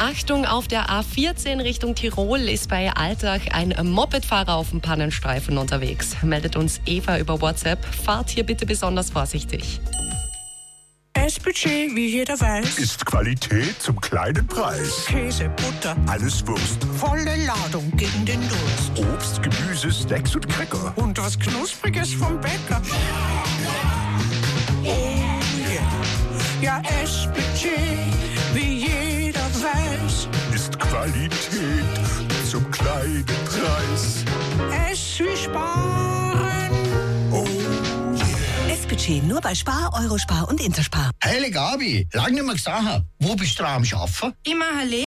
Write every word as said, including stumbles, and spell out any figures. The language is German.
Achtung, auf der A vierzehn Richtung Tirol ist bei Altach ein Mopedfahrer auf dem Pannenstreifen unterwegs. Meldet uns Eva über WhatsApp. Fahrt hier bitte besonders vorsichtig. S-Budget, wie jeder weiß, ist Qualität zum kleinen Preis. Käse, Butter, Alles Wurst. volle Ladung gegen den Durst. Obst, Gemüse, Snacks und Cracker. Und was Knuspriges vom Bäcker. Oh yeah. Ja, S-Budget, wie jeder weiß, Ist Qualität zum kleinen Preis. S wie Sparen. Oh S-Budget nur bei Spar, Eurospar und Interspar. Hey Gabi, lange nicht mehr gesehen. Wo bist du am Arbeiten? Immer Halle.